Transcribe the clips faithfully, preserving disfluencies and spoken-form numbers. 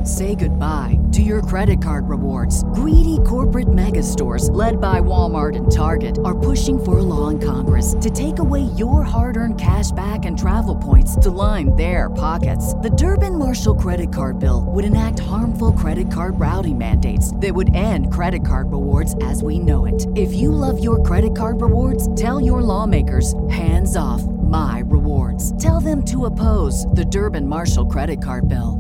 Say goodbye to your credit card rewards. Greedy corporate mega stores, led by Walmart and Target, are pushing for a law in Congress to take away your hard-earned cash back and travel points to line their pockets. The Durbin-Marshall credit card bill would enact harmful credit card routing mandates that would end credit card rewards as we know it. If you love your credit card rewards, tell your lawmakers, hands off my rewards. Tell them to oppose the Durbin-Marshall credit card bill.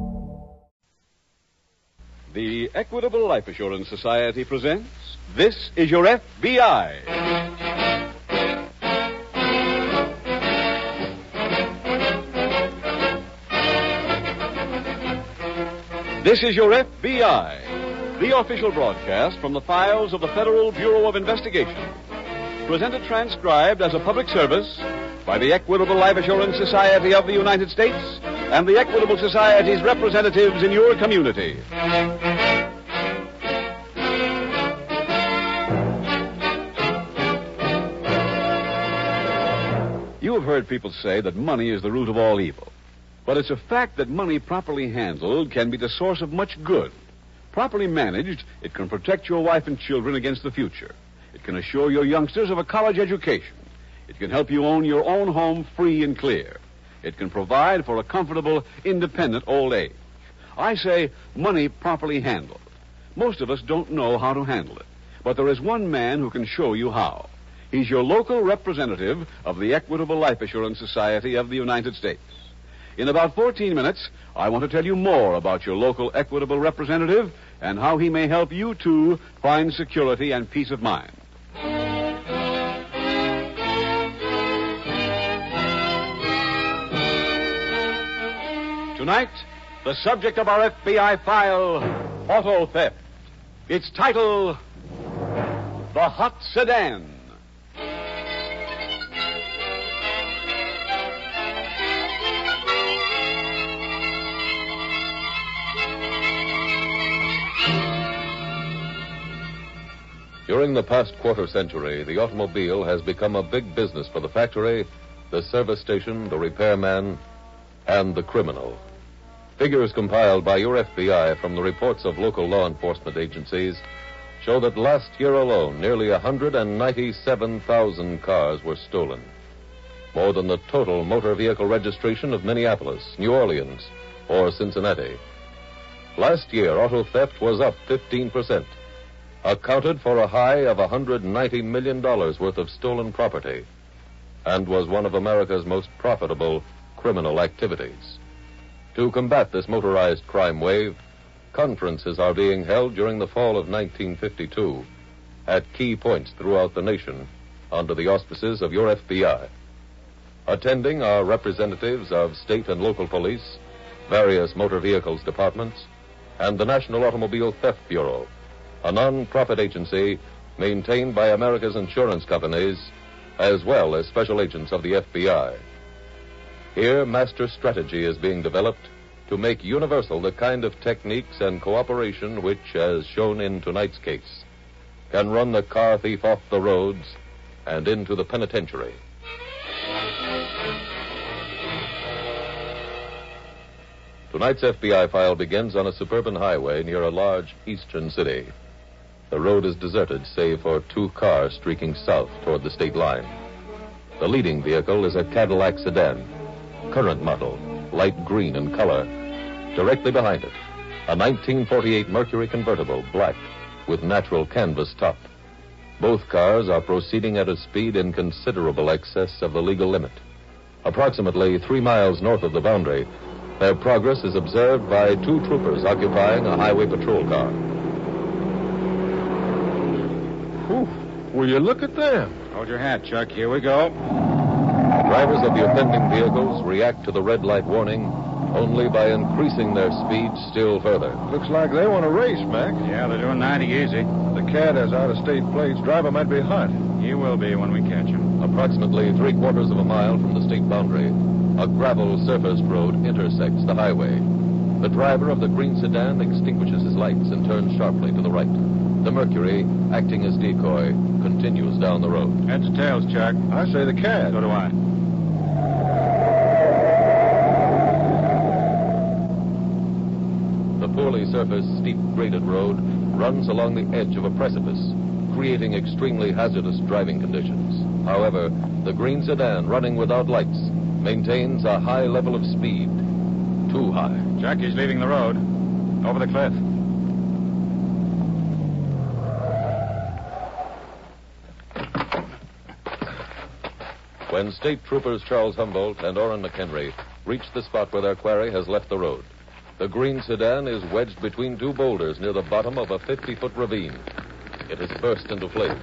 The Equitable Life Assurance Society presents This Is Your F B I. This is Your F B I, the official broadcast from the files of the Federal Bureau of Investigation. Presented transcribed as a public service by the Equitable Life Assurance Society of the United States and the Equitable Society's representatives in your community. You have heard people say that money is the root of all evil. But it's a fact that money properly handled can be the source of much good. Properly managed, it can protect your wife and children against the future. It can assure your youngsters of a college education. It can help you own your own home free and clear. It can provide for a comfortable, independent old age. I say money properly handled. Most of us don't know how to handle it. But there is one man who can show you how. He's your local representative of the Equitable Life Assurance Society of the United States. In about fourteen minutes, I want to tell you more about your local Equitable representative and how he may help you, too, find security and peace of mind. Tonight, the subject of our F B I file, auto theft. Its title, The Hot Sedan. During the past quarter century, the automobile has become a big business for the factory, the service station, the repairman, and the criminal. Figures compiled by your F B I from the reports of local law enforcement agencies show that last year alone, nearly one hundred ninety-seven thousand cars were stolen. More than the total motor vehicle registration of Minneapolis, New Orleans, or Cincinnati. Last year, auto theft was up fifteen percent. Accounted for a high of one hundred ninety million dollars worth of stolen property, and was one of America's most profitable criminal activities. To combat this motorized crime wave, conferences are being held during the fall of nineteen fifty-two at key points throughout the nation under the auspices of your F B I. Attending are representatives of state and local police, various motor vehicles departments, and the National Automobile Theft Bureau, a non-profit agency maintained by America's insurance companies, as well as special agents of the F B I. Here, master strategy is being developed to make universal the kind of techniques and cooperation which, as shown in tonight's case, can run the car thief off the roads and into the penitentiary. Tonight's F B I file begins on a suburban highway near a large eastern city. The road is deserted save for two cars streaking south toward the state line. The leading vehicle is a Cadillac sedan, current model, light green in color. Directly behind it, a nineteen forty-eight Mercury convertible, black, with natural canvas top. Both cars are proceeding at a speed in considerable excess of the legal limit. Approximately three miles north of the boundary, their progress is observed by two troopers occupying a highway patrol car. Whew, will you look at them? Hold your hat, Chuck. Here we go. Drivers of the offending vehicles react to the red light warning only by increasing their speed still further. Looks like they want to race, Mac. Yeah, they're doing ninety easy. The cat has out-of-state plates. Driver might be hot. He will be when we catch him. Approximately three quarters of a mile from the state boundary, a gravel surfaced road intersects the highway. The driver of the green sedan extinguishes his lights and turns sharply to the right. The Mercury, acting as decoy, continues down the road. Heads or tails, Chuck? I say the cat. So do I. The The poorly surfaced, steep graded road runs along the edge of a precipice, creating extremely hazardous driving conditions. However, the green sedan, running without lights, maintains a high level of speed. Too high. Chuck, he's leaving the road. Over the cliff. When State Troopers Charles Humboldt and Orrin McHenry reach the spot where their quarry has left the road, the green sedan is wedged between two boulders near the bottom of a fifty-foot ravine. It has burst into flames.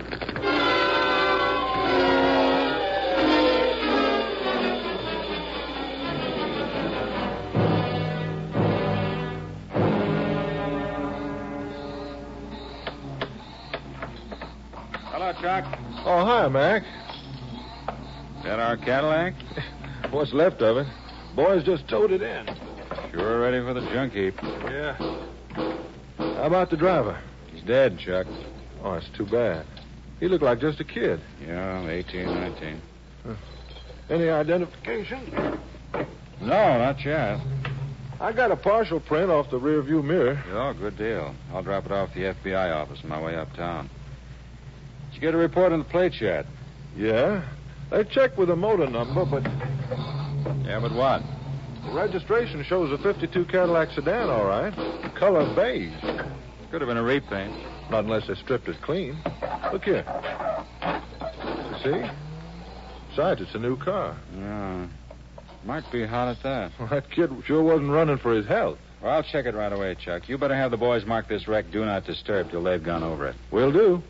Hello, Chuck. Oh, hi, Mac. Is that our Cadillac? What's left of it? Boys just towed it in. Sure ready for the junk heap. Yeah. How about the driver? He's dead, Chuck. Oh, it's too bad. He looked like just a kid. Yeah, eighteen, nineteen. Any identification? No, not yet. I got a partial print off the rear view mirror. Oh, good deal. I'll drop it off at the F B I office on my way uptown. Did you get a report on the plates yet? Yeah. They checked with the motor number, but Yeah, but what? the registration shows a fifty-two Cadillac sedan, all right. Color beige. Could have been a repaint. Not unless they stripped it clean. Look here. You see? Besides, it's a new car. Yeah. Might be hot at that. Well, that kid sure wasn't running for his health. Well, I'll check it right away, Chuck. You better have the boys mark this wreck do not disturb till they've gone over it. Will do.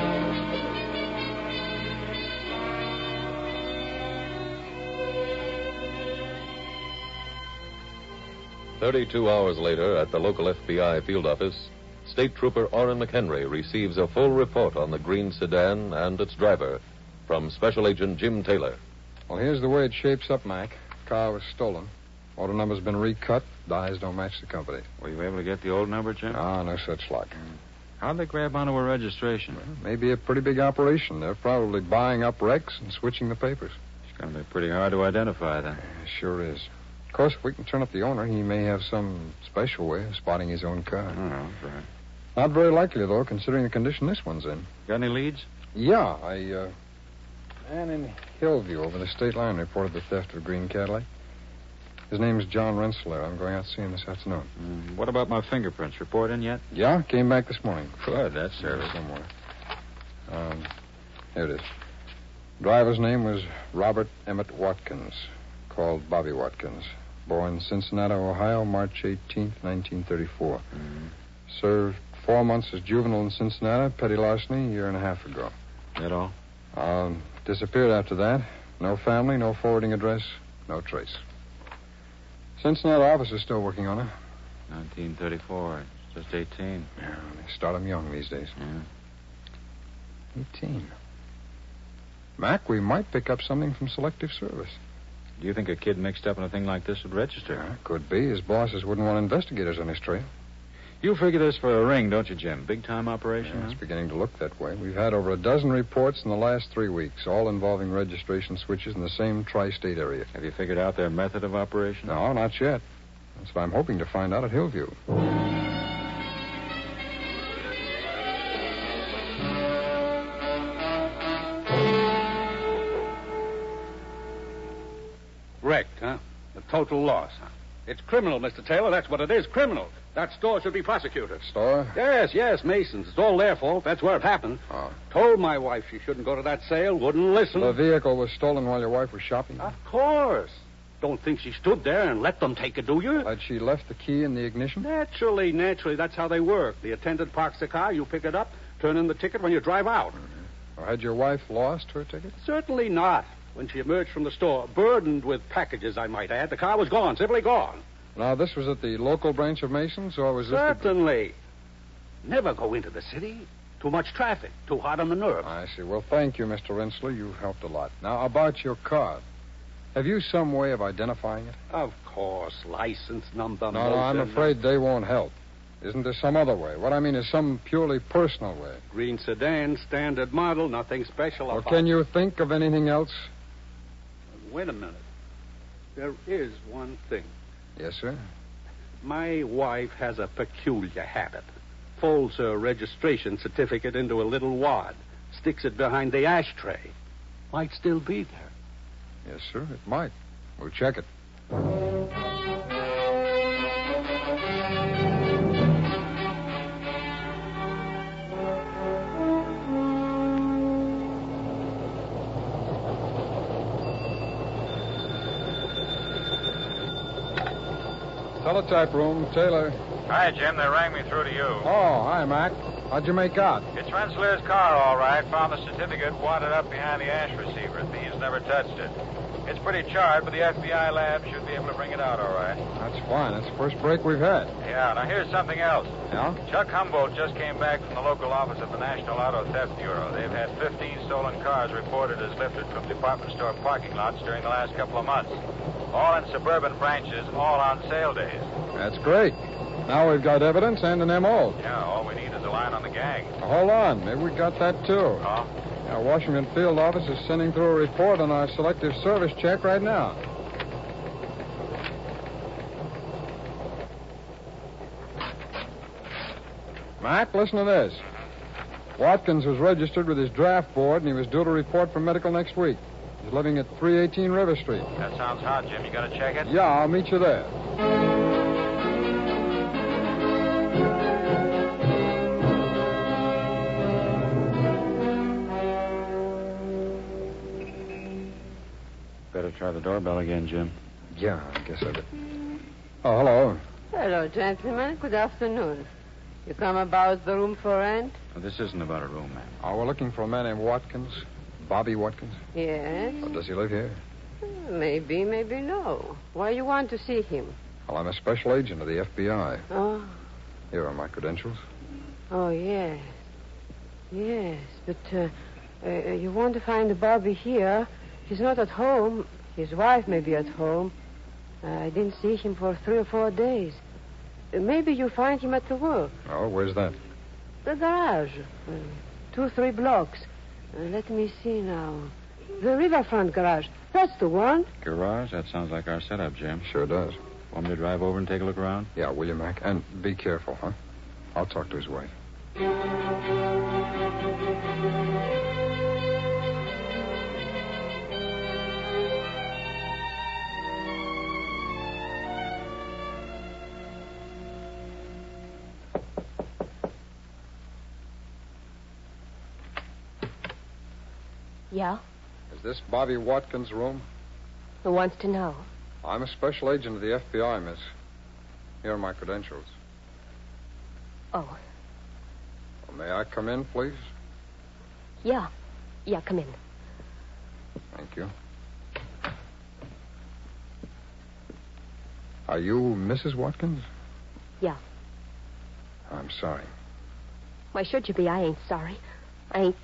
Thirty-two hours later, at the local F B I field office, State Trooper Orrin McHenry receives a full report on the green sedan and its driver from Special Agent Jim Taylor. Well, here's the way it shapes up, Mac. Car was stolen. Order number's been recut. Dyes don't match the company. Were you able to get the old number, Jim? Ah, no such luck. How'd they grab onto a registration? Maybe a pretty big operation. They're probably buying up wrecks and switching the papers. It's going to be pretty hard to identify, then. Yeah, sure is. Of course, if we can turn up the owner, he may have some special way of spotting his own car. Oh, right. Not very likely, though, considering the condition this one's in. Got any leads? Yeah, I, uh... man in Hillview over the state line reported the theft of a green Cadillac. His name's John Rensselaer. I'm going out to see him this afternoon. Mm, what about my fingerprints? Report in yet? Yeah, came back this morning. Good, that's service. Somewhere. Um, here it is. Driver's name was Robert Emmett Watkins, called Bobby Watkins. Born Cincinnati, Ohio, March eighteenth, nineteen thirty-four. Mm. Served four months as juvenile in Cincinnati, petty larceny, a year and a half ago. That all? Um, disappeared after that. No family, no forwarding address, no trace. Cincinnati office is still working on her. nineteen thirty-four. Just eighteen. Yeah, they start 'em young these days. Yeah. eighteen. Mac, we might pick up something from Selective Service. Do you think a kid mixed up in a thing like this would register? Yeah, could be. His bosses wouldn't want investigators on his trail. You figure this for a ring, don't you, Jim? Big-time operation? Yeah, huh? it's beginning to look that way. We've had over a dozen reports in the last three weeks, all involving registration switches in the same tri-state area. Have you figured out their method of operation? No, not yet. That's what I'm hoping to find out at Hillview. Wrecked, huh? A total loss, huh? It's criminal, Mister Taylor. That's what it is, criminal. That store should be prosecuted. Store? Yes, yes, Mason's. It's all their fault. That's where it happened. Oh. Told my wife she shouldn't go to that sale. Wouldn't listen. The vehicle was stolen while your wife was shopping? Of course. Don't think she stood there and let them take it, do you? Had she left the key in the ignition? Naturally, naturally. That's how they work. The attendant parks the car, you pick it up, turn in the ticket when you drive out. Or had your wife lost her ticket? Certainly not. When she emerged from the store, burdened with packages, I might add, the car was gone, simply gone. Now, this was at the local branch of Mason's, or was this... Certainly. Never go into the city. Too much traffic. Too hot on the nerves. I see. Well, thank you, Mister Rensselaer. You've helped a lot. Now, about your car. Have you some way of identifying it? Of course. License number. No, no, I'm afraid they won't help. Isn't there some other way? What I mean is some purely personal way. Green sedan, standard model, nothing special Or about can you think of anything else? Wait a minute. There is one thing. Yes, sir. My wife has a peculiar habit. Folds her registration certificate into a little wad, sticks it behind the ashtray. Might still be there. Yes, sir, it might. We'll check it. Teletype room, Taylor. Hi, Jim. They rang me through to you. Oh, hi, Mac. How'd you make out? It's Rensselaer's car, all right. Found the certificate wadded up behind the ash receiver. Thieves never touched it. It's pretty charred, but the F B I lab should be able to bring it out all right. That's fine. That's the first break we've had. Yeah, now here's something else. Yeah? Chuck Humboldt just came back from the local office of the National Auto Theft Bureau. They've had fifteen stolen cars reported as lifted from department store parking lots during the last couple of months. All in suburban branches, all on sale days. That's great. Now we've got evidence and an M O. Yeah, all we need is a line on the gang. Now, hold on. Maybe we got that, too. Oh? Our Washington field office is sending through a report on our selective service check right now. Mac, listen to this. Watkins was registered with his draft board, and he was due to report for medical next week. He's living at three eighteen River Street. That sounds hot, Jim. You gonna check it? Yeah, I'll meet you there. Better try the doorbell again, Jim. Yeah, I guess I did. Oh, hello. Hello, gentlemen. Good afternoon. You come about the room for rent? Well, this isn't about a room, man. Oh, we're looking for a man named Watkins. Bobby Watkins. Yes. Oh, does he live here? Maybe, maybe no. Why you want to see him? Well, I'm a special agent of the F B I. Oh. Here are my credentials. Oh, yes. Yes, but uh, uh, you want to find Bobby here. He's not at home. His wife may be at home. Uh, I didn't see him for three or four days. Uh, maybe you find him at the work. Oh, where's that? The garage. Uh, two, three blocks. Uh, let me see now. The riverfront garage. That's the one. Garage? That sounds like our setup, Jim. Sure does. Want me to drive over and take a look around? Yeah, will you, Mac? And be careful, huh? I'll talk to his wife. Yeah? Is this Bobby Watkins' room? Who wants to know? I'm a special agent of the F B I, miss. Here are my credentials. Oh. Well, may I come in, please? Yeah. Yeah, come in. Thank you. Are you Missus Watkins? Yeah. I'm sorry. Why should you be? I ain't sorry. I ain't...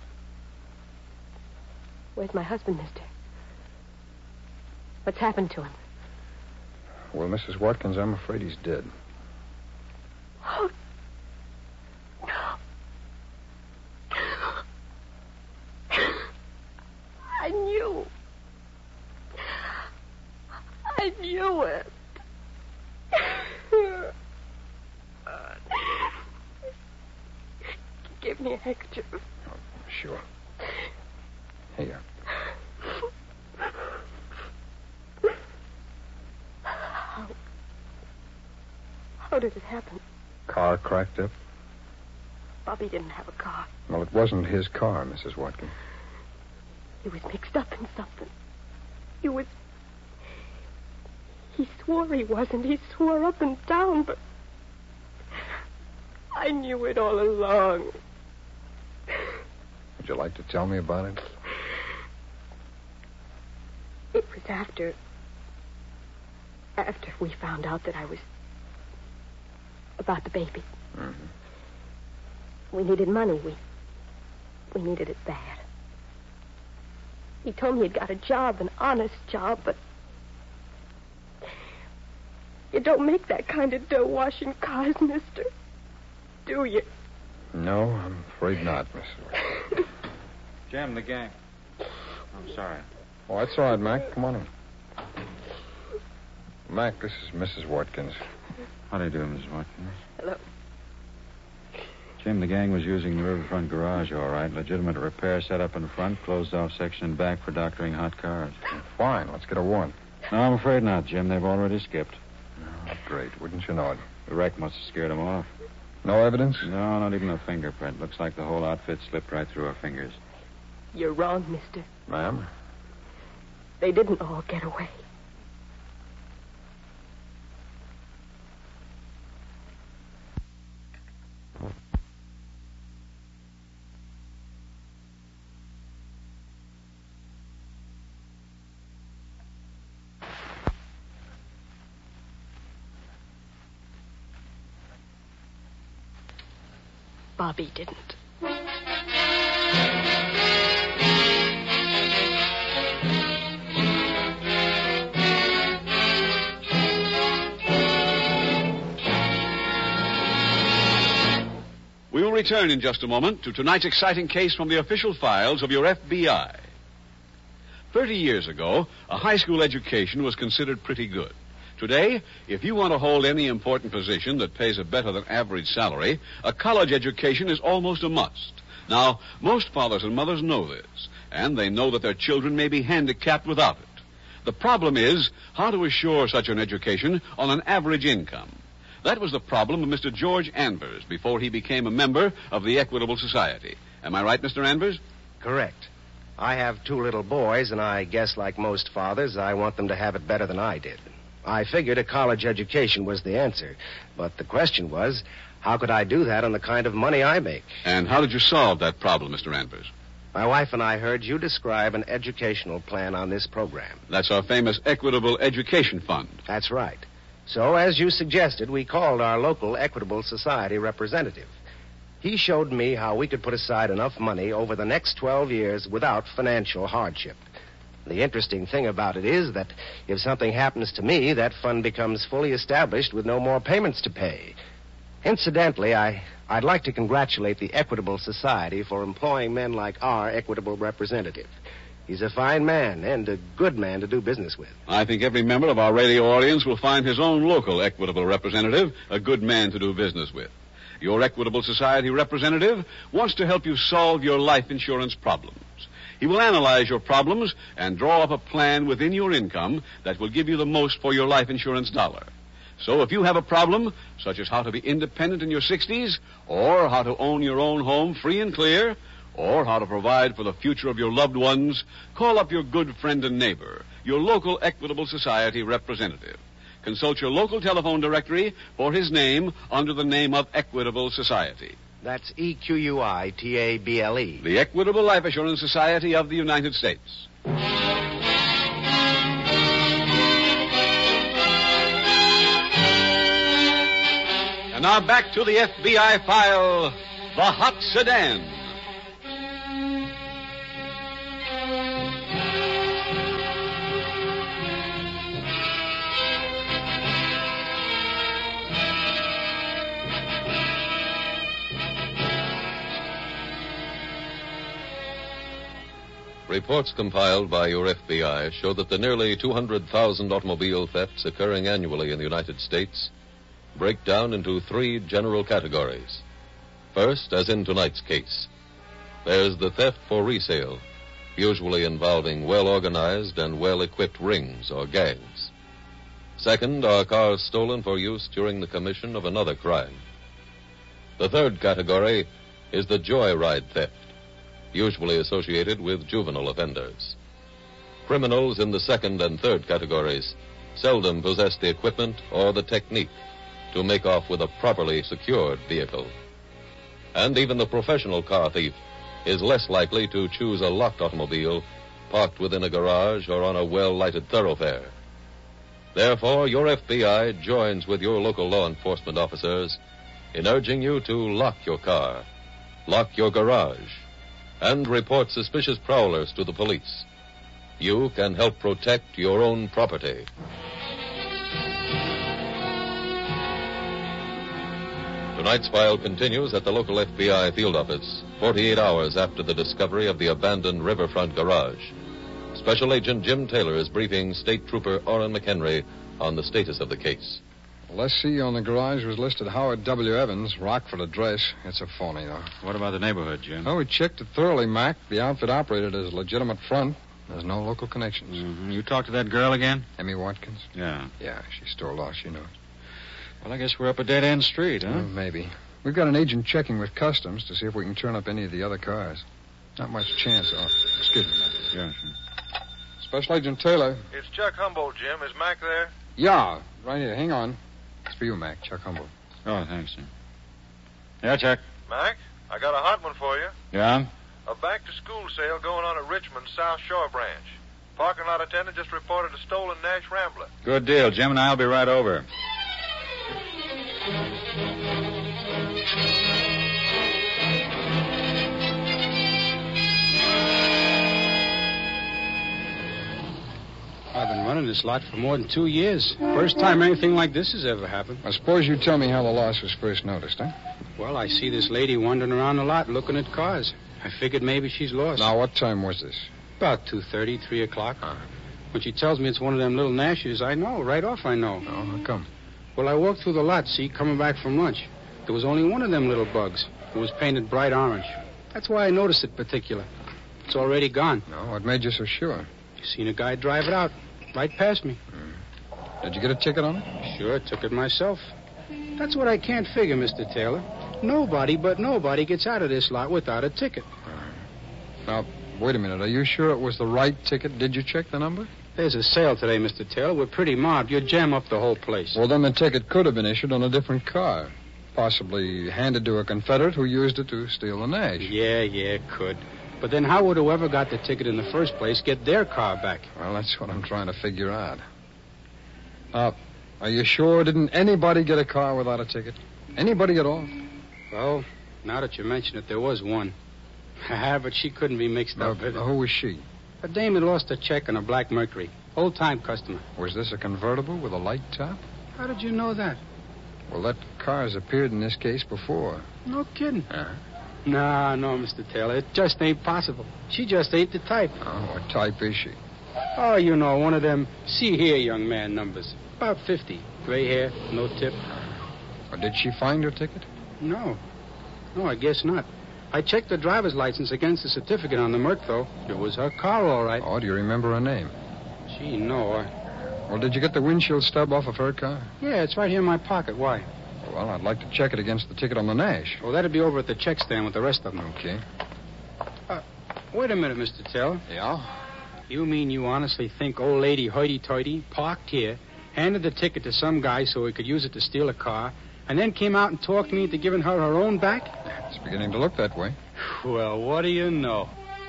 Where's my husband, mister? What's happened to him? Well, Missus Watkins, I'm afraid he's dead. Oh. I knew. I knew it. Give me a handkerchief. Oh, sure. Here. How... How did it happen? Car cracked up? Bobby didn't have a car. Well, it wasn't his car, Missus Watkins. He was mixed up in something. He was... He swore he wasn't. He swore up and down, but... I knew it all along. Would you like to tell me about it? It was after... After we found out that I was... About the baby. Mm-hmm. We needed money. We... We needed it bad. He told me he'd got a job, an honest job, but... You don't make that kind of dough washing cars, mister. Do you? No, I'm afraid not, Missus Watkins. Jim, the gang. I'm sorry. Oh, that's all right, Mac. Come on in. Mac, this is Missus Watkins. How do you do, Missus Watkins? Hello. Jim, the gang was using the riverfront garage, all right. Legitimate repair set up in front, closed off section in back for doctoring hot cars. Fine. Let's get a warrant. No, I'm afraid not, Jim. They've already skipped. Oh, great. Wouldn't you know it? The wreck must have scared them off. No evidence? No, not even a fingerprint. Looks like the whole outfit slipped right through our fingers. You're wrong, mister. Ma'am? They didn't all get away. Bobby didn't. We will return in just a moment to tonight's exciting case from the official files of your F B I. Thirty years ago, a high school education was considered pretty good. Today, if you want to hold any important position that pays a better than average salary, a college education is almost a must. Now, most fathers and mothers know this, and they know that their children may be handicapped without it. The problem is how to assure such an education on an average income. That was the problem of Mister George Anvers before he became a member of the Equitable Society. Am I right, Mister Anvers? Correct. I have two little boys, and I guess like most fathers, I want them to have it better than I did. I figured a college education was the answer, but the question was, how could I do that on the kind of money I make? And how did you solve that problem, Mister Anvers? My wife and I heard you describe an educational plan on this program. That's our famous Equitable Education Fund. That's right. So, as you suggested, we called our local Equitable Society representative. He showed me how we could put aside enough money over the next twelve years without financial hardship. The interesting thing about it is that if something happens to me, that fund becomes fully established with no more payments to pay. Incidentally, I, I'd like to congratulate the Equitable Society for employing men like our Equitable representative. He's a fine man and a good man to do business with. I think every member of our radio audience will find his own local Equitable representative a good man to do business with. Your Equitable Society representative wants to help you solve your life insurance problems. He will analyze your problems and draw up a plan within your income that will give you the most for your life insurance dollar. So if you have a problem, such as how to be independent in your sixties, or how to own your own home free and clear, or how to provide for the future of your loved ones, call up your good friend and neighbor, your local Equitable Society representative. Consult your local telephone directory for his name under the name of Equitable Society. That's E Q U I T A B L E. The Equitable Life Assurance Society of the United States. And now back to the F B I file, The Hot Sedan. Reports compiled by your F B I show that the nearly two hundred thousand automobile thefts occurring annually in the United States break down into three general categories. First, as in tonight's case, there's the theft for resale, usually involving well-organized and well-equipped rings or gangs. Second, are cars stolen for use during the commission of another crime. The third category is the joyride theft, usually associated with juvenile offenders. Criminals in the second and third categories seldom possess the equipment or the technique to make off with a properly secured vehicle. And even the professional car thief is less likely to choose a locked automobile parked within a garage or on a well-lighted thoroughfare. Therefore, your F B I joins with your local law enforcement officers in urging you to lock your car, lock your garage, and report suspicious prowlers to the police. You can help protect your own property. Tonight's file continues at the local F B I field office, forty-eight hours after the discovery of the abandoned riverfront garage. Special Agent Jim Taylor is briefing State Trooper Orrin McHenry on the status of the case. Lessee on the garage was listed Howard W. Evans, Rockford address. It's a phony, though. What about the neighborhood, Jim? Oh, we checked it thoroughly, Mac. The outfit operated as a legitimate front. There's no local connections. Mm-hmm. You talked to that girl again? Emmy Watkins? Yeah. Yeah, she's still lost, she knows. Well, I guess we're up a dead-end street, huh? Well, maybe. We've got an agent checking with Customs to see if we can turn up any of the other cars. Not much chance. Oh, excuse me, Mac. Yeah, sure. Special Agent Taylor. It's Chuck Humboldt, Jim. Is Mac there? Yeah, right here. Hang on. It's for you, Mac. Chuck Humboldt. Oh, thanks, sir. Yeah, Chuck. Mac, I got a hot one for you. Yeah? A back-to-school sale going on at Richmond's South Shore branch. Parking lot attendant just reported a stolen Nash Rambler. Good deal. Jim and I'll be right over. I've been running this lot for more than two years. First time anything like this has ever happened. I suppose you tell me how the loss was first noticed, huh? Well, I see this lady wandering around the lot looking at cars. I figured maybe she's lost. Now, what time was this? About two thirty, three o'clock. Uh-huh. When she tells me it's one of them little Nashes, I know. Right off, I know. Oh, how come? Well, I walked through the lot, see, coming back from lunch. There was only one of them little bugs. It was painted bright orange. That's why I noticed it particular. It's already gone. No, what made you so sure? Seen a guy drive it out. Right past me. Mm. Did you get a ticket on it? Sure, took it myself. That's what I can't figure, Mister Taylor. Nobody but nobody gets out of this lot without a ticket. Right. Now, wait a minute. Are you sure it was the right ticket? Did you check the number? There's a sale today, Mister Taylor. We're pretty mobbed. You'd jam up the whole place. Well, then the ticket could have been issued on a different car. Possibly handed to a Confederate who used it to steal the Nash. Yeah, yeah, could. But then how would whoever got the ticket in the first place get their car back? Well, that's what I'm trying to figure out. Uh, are you sure didn't anybody get a car without a ticket? Anybody at all? Well, now that you mention it, there was one. But she couldn't be mixed uh, up with it. Who was she? A dame had lost a check on a black Mercury. Old-time customer. Was this a convertible with a light top? How did you know that? Well, that car's appeared in this case before. No kidding. Uh-huh. No, no, Mister Taylor. It just ain't possible. She just ain't the type. Oh, what type is she? Oh, you know, one of them see here young man numbers. About fifty. Gray hair, no tip. Or did she find her ticket? No. No, I guess not. I checked the driver's license against the certificate on the Merc, though. It was her car, all right. Oh, do you remember her name? Gee, no. I... Well, did you get the windshield stub off of her car? Yeah, it's right here in my pocket. Why? Well, I'd like to check it against the ticket on the Nash. Well, that'd be over at the check stand with the rest of them. Okay. Uh, wait a minute, Mister Taylor. Yeah? You mean you honestly think old lady hoity-toity parked here, handed the ticket to some guy so he could use it to steal a car, and then came out and talked me into giving her her own back? It's beginning to look that way. Well, what do you know?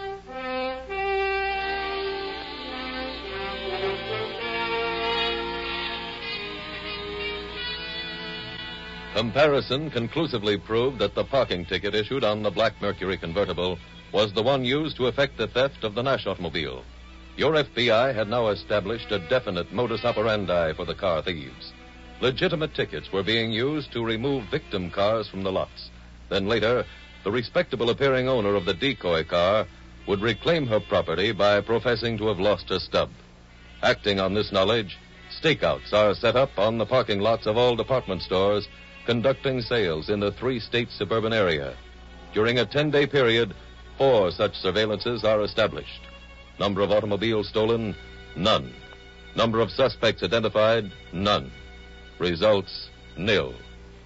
Comparison conclusively proved that the parking ticket issued on the Black Mercury convertible was the one used to effect the theft of the Nash automobile. Your F B I had now established a definite modus operandi for the car thieves. Legitimate tickets were being used to remove victim cars from the lots. Then later, the respectable-appearing owner of the decoy car would reclaim her property by professing to have lost her stub. Acting on this knowledge, stakeouts are set up on the parking lots of all department stores conducting sales in the three-state suburban area. During a ten-day period, four such surveillances are established. Number of automobiles stolen? None. Number of suspects identified? None. Results? Nil.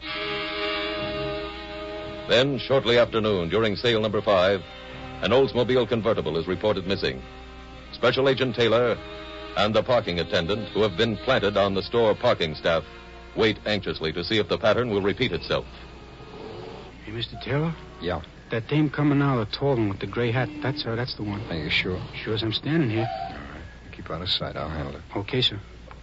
Then, shortly after noon, during sale number five, an Oldsmobile convertible is reported missing. Special Agent Taylor and the parking attendant, who have been planted on the store parking staff, wait anxiously to see if the pattern will repeat itself. Hey, Mister Taylor? Yeah? That dame coming now, the tall one with the gray hat, that's her, that's the one. Are you sure? Sure as I'm standing here. All right. Keep out of sight. I'll handle it. Okay, sir.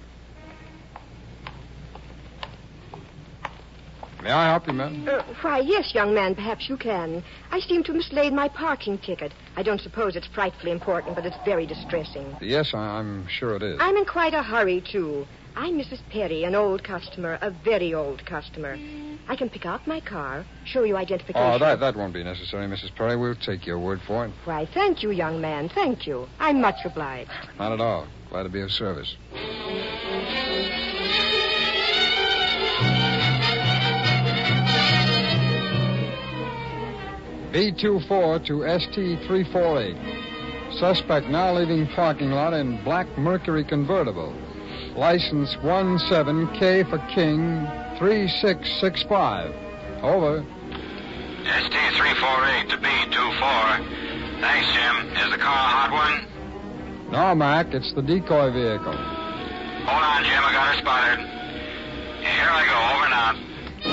May I help you, madam? Uh, why, yes, young man, perhaps you can. I seem to have mislaid my parking ticket. I don't suppose it's frightfully important, but it's very distressing. Yes, I- I'm sure it is. I'm in quite a hurry, too. I'm Missus Perry, an old customer, a very old customer. I can pick out my car, show you identification. Oh, that, that won't be necessary, Missus Perry. We'll take your word for it. Why, thank you, young man, thank you. I'm much obliged. Not at all. Glad to be of service. B two four to S T three four eight. Suspect now leaving parking lot in black Mercury convertible. License one seven K for King three six six five. Over. S T three four eight to B two four. Thanks, Jim. Is the car a hot one? No, Mac. It's the decoy vehicle. Hold on, Jim. I got her spotted. Here I go. Over and out.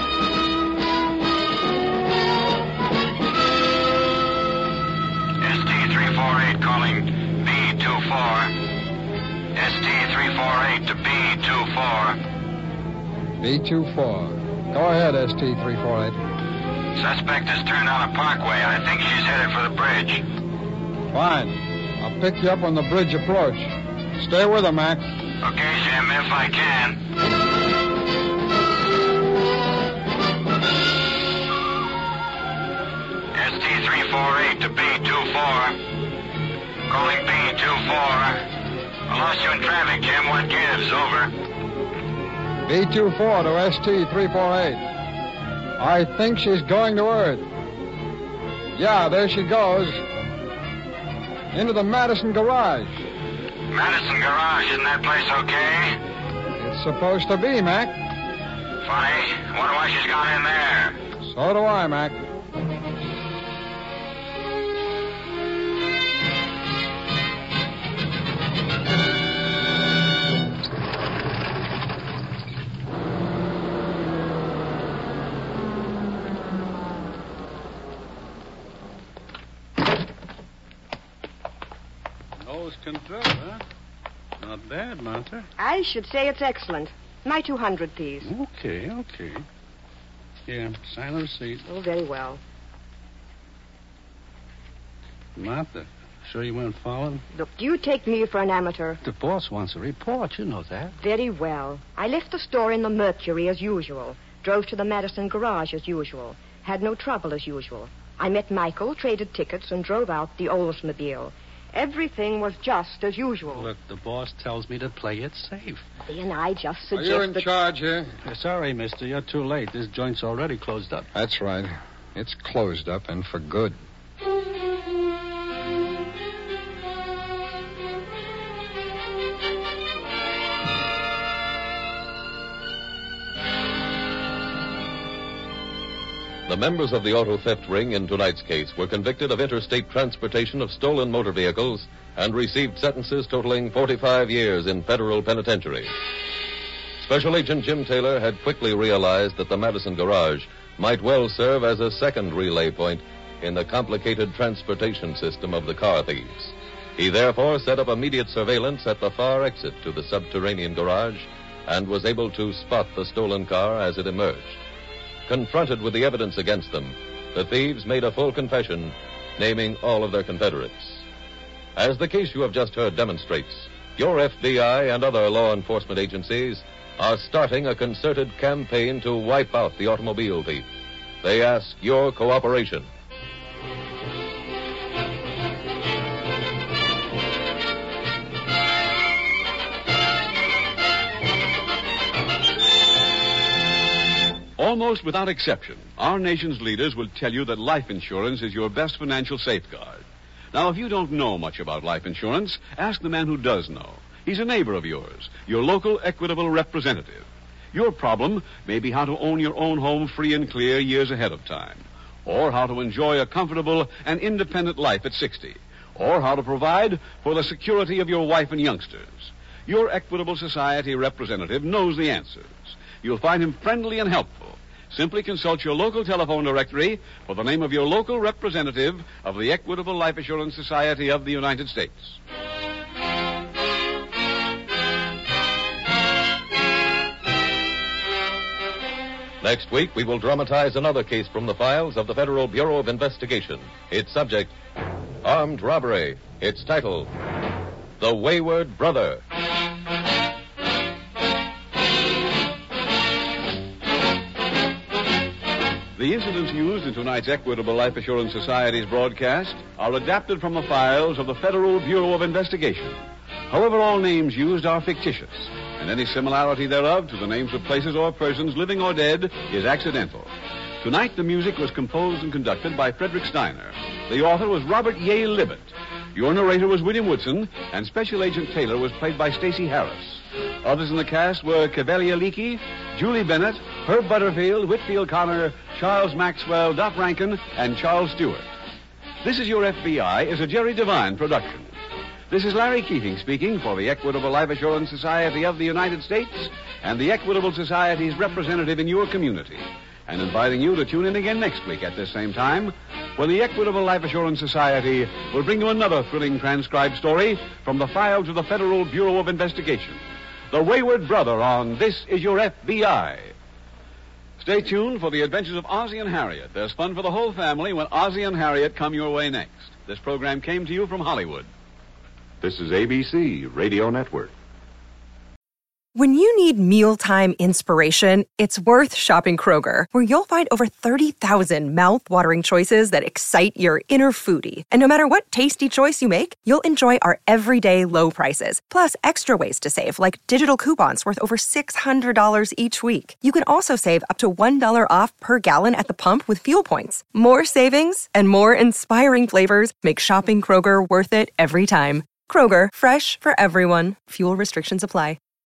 S T three four eight calling B two four. S T three four eight to B two four. B two four. Go ahead, S T three four eight. Suspect has turned on a parkway. I think she's headed for the bridge. Fine. I'll pick you up on the bridge approach. Stay with her, Mac. Okay, Jim, if I can. S T three four eight to B two four. Calling B two four. I lost you in traffic, Jim. What gives? Over. B two four to S T three four eight. I think she's going to Earth. Yeah, there she goes. Into the Madison garage. Madison garage, isn't that place okay? It's supposed to be, Mac. Funny. Wonder why she's gone in there. So do I, Mac. Control, huh? Not bad, Martha. I should say it's excellent. My two hundred, please. Okay, okay. Here, sign the receipt. Oh, very well. Martha, sure you weren't followed? Look, do you take me for an amateur? The boss wants a report. You know that. Very well. I left the store in the Mercury as usual. Drove to the Madison garage as usual. Had no trouble as usual. I met Michael, traded tickets, and drove out the Oldsmobile. Everything was just as usual. Look, the boss tells me to play it safe. And I just suggest Are you in that... charge here? Sorry, mister. You're too late. This joint's already closed up. That's right. It's closed up, and for good. The members of the auto theft ring in tonight's case were convicted of interstate transportation of stolen motor vehicles and received sentences totaling forty-five years in federal penitentiary. Special Agent Jim Taylor had quickly realized that the Madison garage might well serve as a second relay point in the complicated transportation system of the car thieves. He therefore set up immediate surveillance at the far exit to the subterranean garage and was able to spot the stolen car as it emerged. Confronted with the evidence against them, the thieves made a full confession, naming all of their confederates. As the case you have just heard demonstrates, your F B I and other law enforcement agencies are starting a concerted campaign to wipe out the automobile thief. They ask your cooperation. Almost without exception, our nation's leaders will tell you that life insurance is your best financial safeguard. Now, if you don't know much about life insurance, ask the man who does know. He's a neighbor of yours, your local Equitable representative. Your problem may be how to own your own home free and clear years ahead of time, or how to enjoy a comfortable and independent life at sixty, or how to provide for the security of your wife and youngsters. Your Equitable Society representative knows the answers. You'll find him friendly and helpful. Simply consult your local telephone directory for the name of your local representative of the Equitable Life Assurance Society of the United States. Next week, we will dramatize another case from the files of the Federal Bureau of Investigation. Its subject, armed robbery. Its title, The Wayward Brother. The incidents used in tonight's Equitable Life Assurance Society's broadcast are adapted from the files of the Federal Bureau of Investigation. However, all names used are fictitious, and any similarity thereof to the names of places or persons living or dead is accidental. Tonight, the music was composed and conducted by Frederick Steiner. The author was Robert Ye Libet. Your narrator was William Woodson, and Special Agent Taylor was played by Stacey Harris. Others in the cast were Cavalier Leakey, Julie Bennett, Herb Butterfield, Whitfield Connor, Charles Maxwell, Doc Rankin, and Charles Stewart. This Is Your F B I is a Jerry Devine production. This is Larry Keating speaking for the Equitable Life Assurance Society of the United States and the Equitable Society's representative in your community, and inviting you to tune in again next week at this same time when the Equitable Life Assurance Society will bring you another thrilling transcribed story from the files of the Federal Bureau of Investigation. The Wayward Brother on This Is Your F B I. Stay tuned for the adventures of Ozzie and Harriet. There's fun for the whole family when Ozzie and Harriet come your way next. This program came to you from Hollywood. This is A B C Radio Network. When you need mealtime inspiration, it's worth shopping Kroger, where you'll find over thirty thousand mouth-watering choices that excite your inner foodie. And no matter what tasty choice you make, you'll enjoy our everyday low prices, plus extra ways to save, like digital coupons worth over six hundred dollars each week. You can also save up to one dollar off per gallon at the pump with fuel points. More savings and more inspiring flavors make shopping Kroger worth it every time. Kroger, fresh for everyone. Fuel restrictions apply.